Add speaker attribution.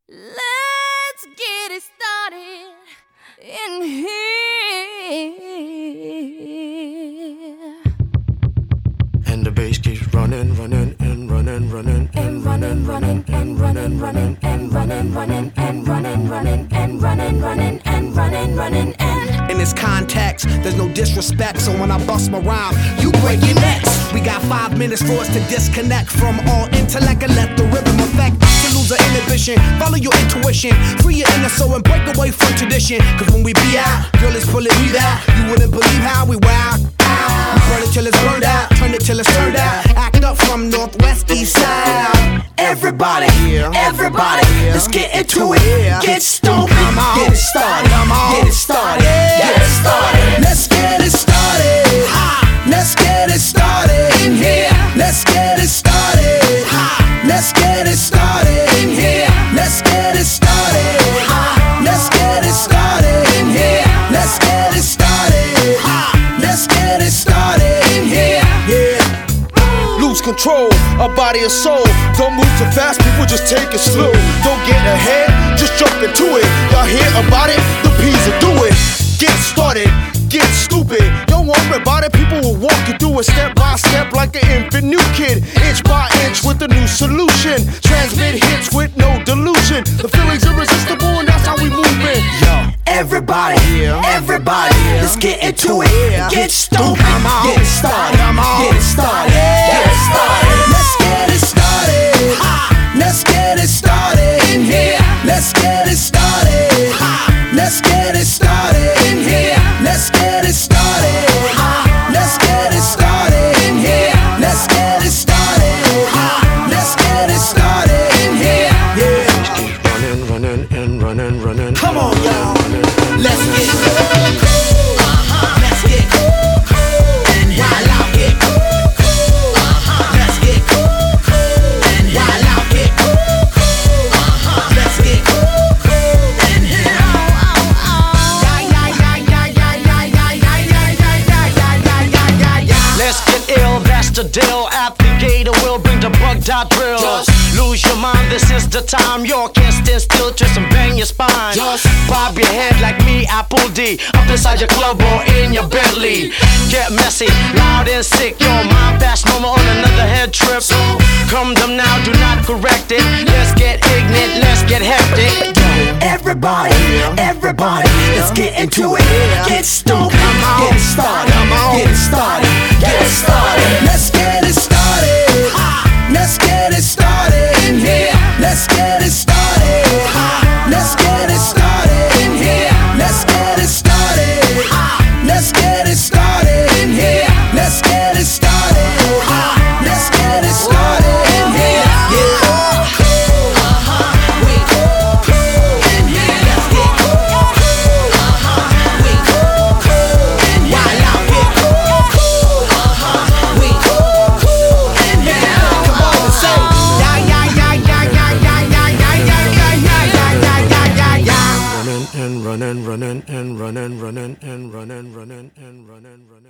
Speaker 1: Let's get it started in here.
Speaker 2: And the bass keeps running, running, and running, running, and running, running, and running, running, and running, running, and running, running, and running, running, and running, running, and
Speaker 3: in this context, there's no disrespect, so when I bust my rhyme, you break your necks. We got 5 minutes for us to disconnect from all intellect and let the rhythm affect us to lose our inhibition. Follow your intuition, free your inner soul and break away from tradition. Cause when we be out, girl, it's pulling me out. You wouldn't believe how we wow. We burn it till it's burned out, turn it till it's turned out. Act up from Northwest East Side. Everybody, everybody, let's get into it. Get stupid, get it started, get it started, get it started. Let's get it started. Let's get it started in here. Let's get it started. Let's get it started in here. Let's get it started. Let's get it started in here. Let's get it started. Let's get it started in here. Yeah.
Speaker 4: Lose control of body and soul. Don't move too fast, people, just take it slow. Don't get ahead, just jump into it. Y'all hear about it? The P's will do it. Get started, get stupid. Don't worry about it, people will walk you through it step by step like an infant new kid. Inch by inch with a new solution. Transmit hits with no delusion. The feeling's irresistible and that's how we move it.
Speaker 3: Yo, everybody, everybody, let's get into it. Get stupid, get it started, get it started, get it started. Let's get it started. Let's get it started in here. Let's get it started. Let's get it started in here. Let's get it started. Let's get it started in here. Let's get it started. Let's get it started in here. Yeah.
Speaker 2: Just keep running, running, and running, running.
Speaker 3: Come on, y'all. Let's get cool. Let's get cool. And while I get cool. Let's get cool. And while I get cool. Let's get cool. And here.
Speaker 5: Let's get ill, that's the deal. Applicator will bring the bug-dot drill. Lose your mind, this is the time. You can't stand still, twist and bang your spine. Bob your head like me, Apple D. Up inside your club or in your Bentley. Get messy, loud and sick. Your mind fast, normal on another head trip. So come them now, do not correct it. Let's get ignorant, let's get hectic.
Speaker 3: Everybody, everybody, let's get into it. Get stupid, get it started, get it started, get it started. Let's get it started. Let's get it started in here. Let's get it started. Let's get it started in here. Let's get it started. Let's get it started in here. Let's get it started. Let's get it started in here.
Speaker 2: And running, running, and running, running, and running, running, and running, running.